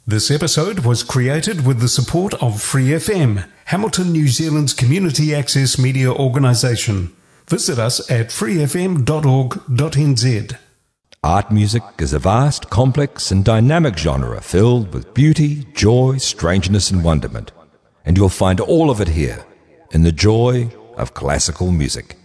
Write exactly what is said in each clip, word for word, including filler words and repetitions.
This episode was created with the support of Free F M, Hamilton, New Zealand's community access media organisation. Visit us at free f m dot org dot n z. Art music is a vast, complex and dynamic genre filled with beauty, joy, strangeness and wonderment. And you'll find all of it here, in the joy of classical music.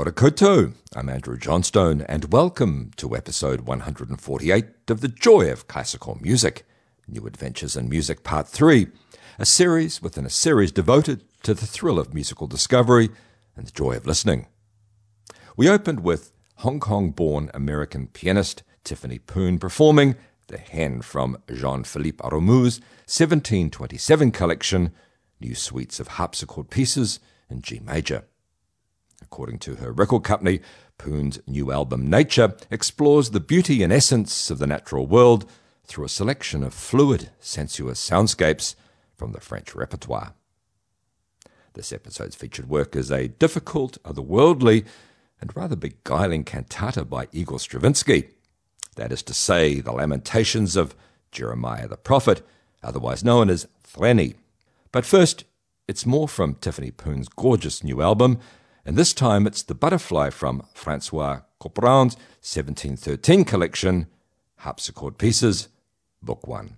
Kia ora koutou. I'm Andrew Johnstone, and welcome to episode one hundred forty-eight of The Joy of Classical Music, New Adventures in Music Part three, a series within a series devoted to the thrill of musical discovery and the joy of listening. We opened with Hong Kong-born American pianist Tiffany Poon performing The Hen from Jean-Philippe Aramu's seventeen twenty-seven collection, New Suites of Harpsichord Pieces in G major. According to her record company, Poon's new album Nature explores the beauty and essence of the natural world through a selection of fluid, sensuous soundscapes from the French repertoire. This episode's featured work is a difficult, otherworldly, and rather beguiling cantata by Igor Stravinsky. That is to say, the Lamentations of Jeremiah the Prophet, otherwise known as Thleni. But first, it's more from Tiffany Poon's gorgeous new album, and this time it's The Butterfly from Francois Couperin's seventeen thirteen collection, Harpsichord Pieces, Book one.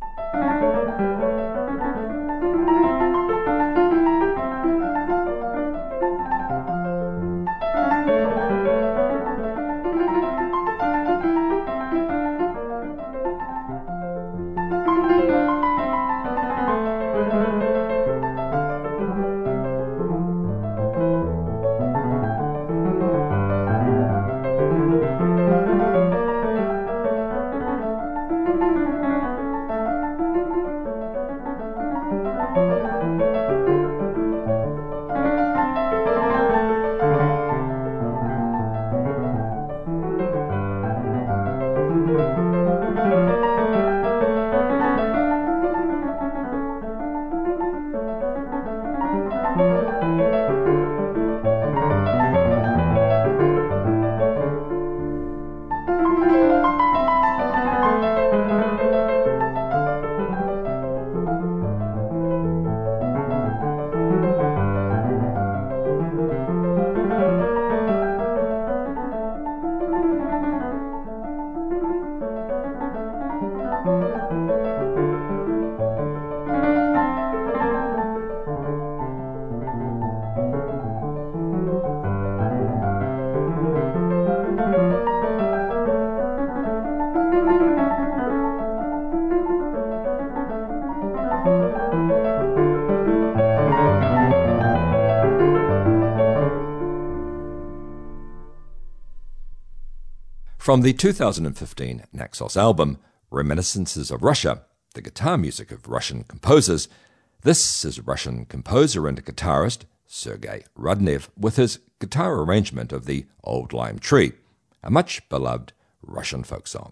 From the two thousand fifteen Naxos album, Reminiscences of Russia, the guitar music of Russian composers, this is Russian composer and guitarist Sergei Rudnev with his guitar arrangement of the Old Lime Tree, a much beloved Russian folk song.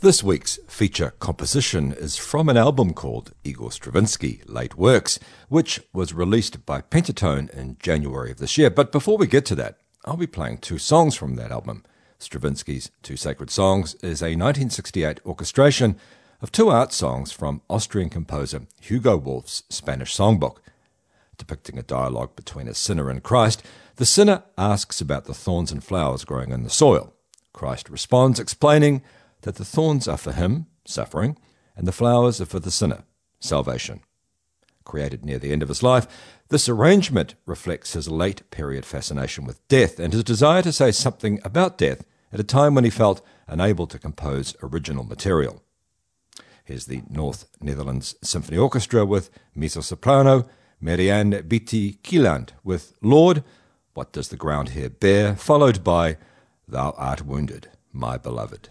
This week's feature composition is from an album called Igor Stravinsky Late Works, which was released by Pentatone in January of this year. But before we get to that, I'll be playing two songs from that album. Stravinsky's Two Sacred Songs is a nineteen sixty-eight orchestration of two art songs from Austrian composer Hugo Wolf's Spanish songbook. Depicting a dialogue between a sinner and Christ, the sinner asks about the thorns and flowers growing in the soil. Christ responds, explaining that the thorns are for him, suffering, and the flowers are for the sinner, salvation. Created near the end of his life, this arrangement reflects his late-period fascination with death and his desire to say something about death at a time when he felt unable to compose original material. Here's the North Netherlands Symphony Orchestra with mezzo-soprano Marianne Beatty-Kieland with Lord, What Does the Ground Here Bear?, followed by Thou Art Wounded, My Beloved.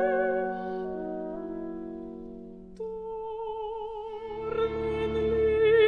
Dormit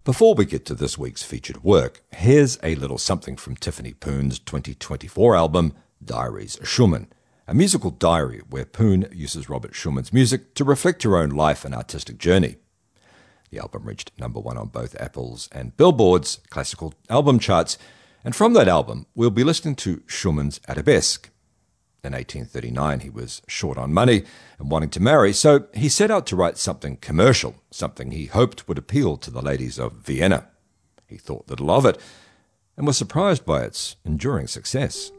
Before we get to this week's featured work, here's a little something from Tiffany Poon's twenty twenty-four album, Diaries Schumann, a musical diary where Poon uses Robert Schumann's music to reflect her own life and artistic journey. The album reached number one on both Apple's and Billboard's classical album charts, and from that album we'll be listening to Schumann's Arabesque. In eighteen thirty-nine, he was short on money and wanting to marry, so he set out to write something commercial, something he hoped would appeal to the ladies of Vienna. He thought little of it and was surprised by its enduring success.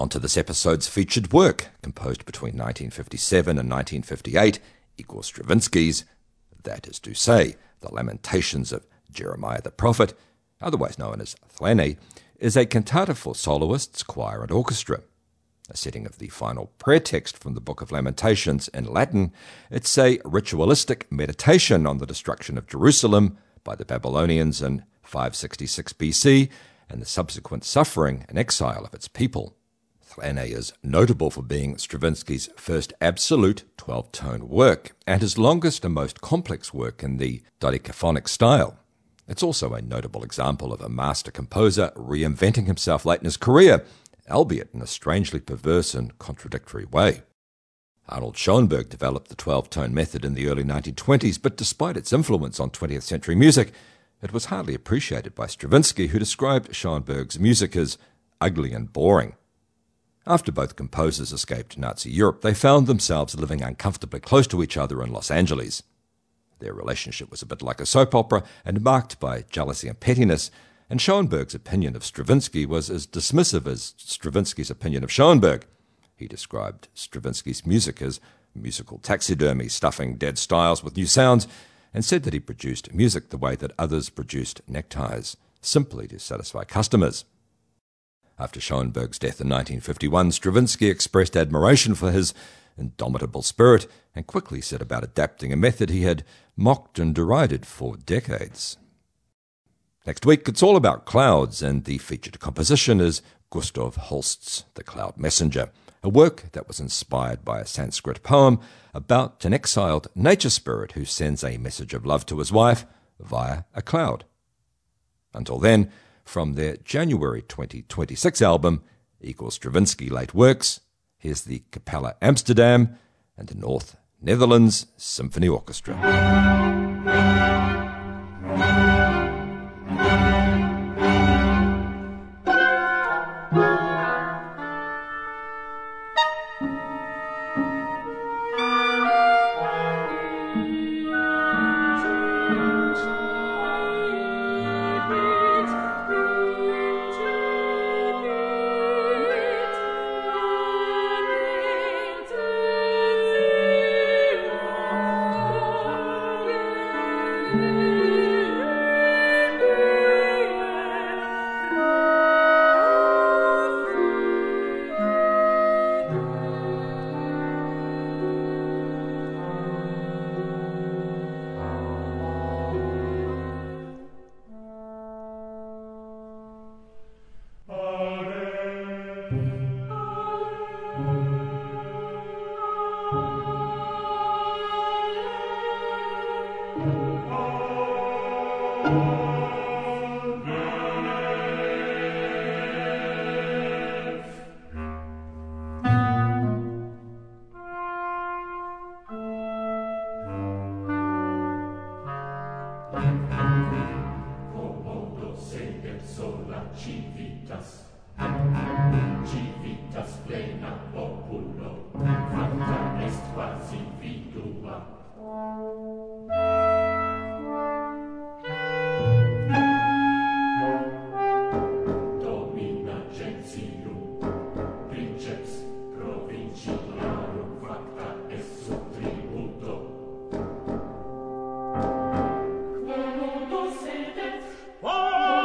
on to this episode's featured work, composed between nineteen fifty-seven and nineteen fifty-eight, Igor Stravinsky's, that is to say, the Lamentations of Jeremiah the Prophet, otherwise known as Thlene, is a cantata for soloists, choir and orchestra. A setting of the final prayer text from the Book of Lamentations in Latin, it's a ritualistic meditation on the destruction of Jerusalem by the Babylonians in five sixty-six B C and the subsequent suffering and exile of its people. Thlene is notable for being Stravinsky's first absolute twelve-tone work and his longest and most complex work in the dodecaphonic style. It's also a notable example of a master composer reinventing himself late in his career, albeit in a strangely perverse and contradictory way. Arnold Schoenberg developed the twelve-tone method in the early nineteen twenties, but despite its influence on twentieth century music, it was hardly appreciated by Stravinsky, who described Schoenberg's music as ugly and boring. After both composers escaped Nazi Europe, they found themselves living uncomfortably close to each other in Los Angeles. Their relationship was a bit like a soap opera and marked by jealousy and pettiness, and Schoenberg's opinion of Stravinsky was as dismissive as Stravinsky's opinion of Schoenberg. He described Stravinsky's music as musical taxidermy, stuffing dead styles with new sounds, and said that he produced music the way that others produced neckties, simply to satisfy customers. After Schoenberg's death in nineteen fifty-one, Stravinsky expressed admiration for his indomitable spirit and quickly set about adapting a method he had mocked and derided for decades. Next week, it's all about clouds, and the featured composition is Gustav Holst's The Cloud Messenger, a work that was inspired by a Sanskrit poem about an exiled nature spirit who sends a message of love to his wife via a cloud. Until then, from their January twenty twenty-six album, Igor Stravinsky Late Works, here's the Capella Amsterdam and the North Netherlands Symphony Orchestra.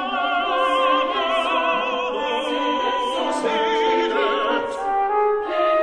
Thank you.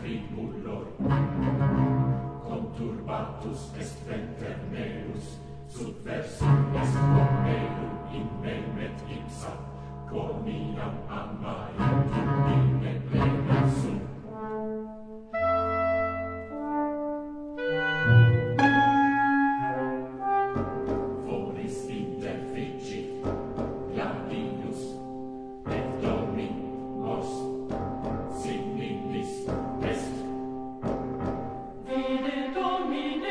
tribullor conturbatus est venter meus subversium est meum in memet ipsa quoniam amaium in plena sum volis interficit gladius et dominos signilis est vide domine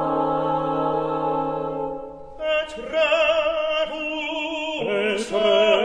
Israel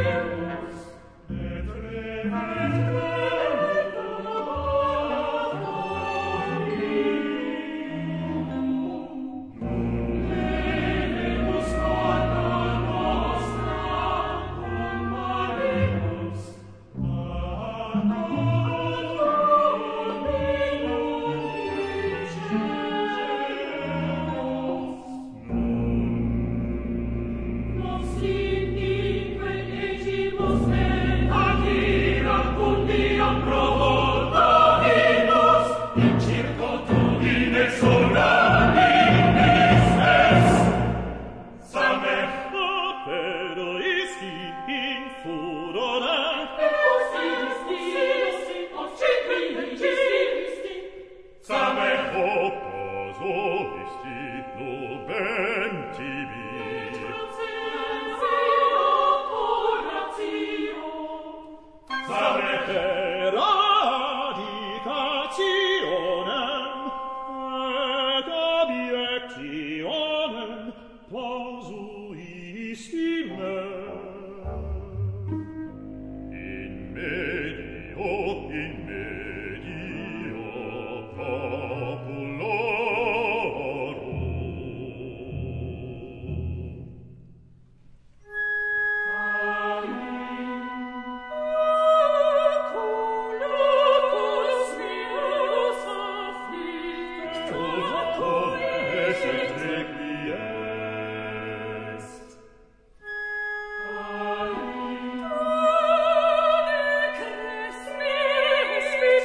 Christmas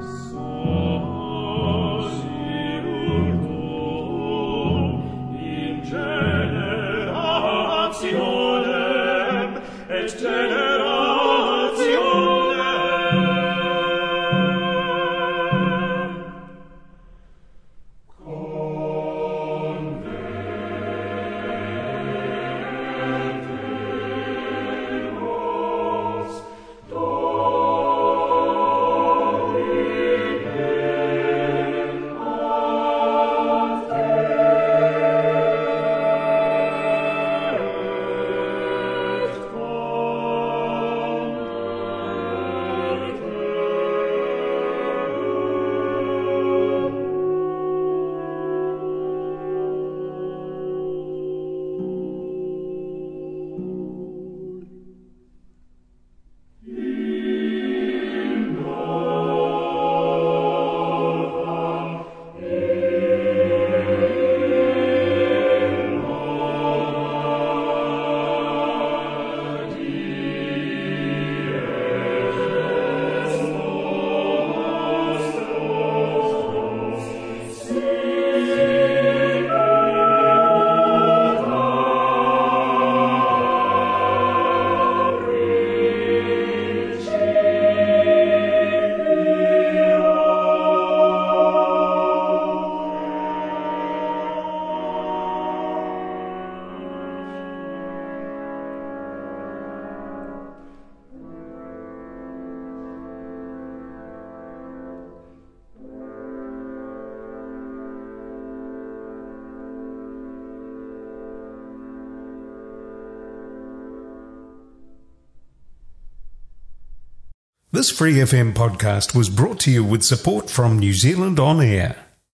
This Free F M podcast was brought to you with support from New Zealand On Air.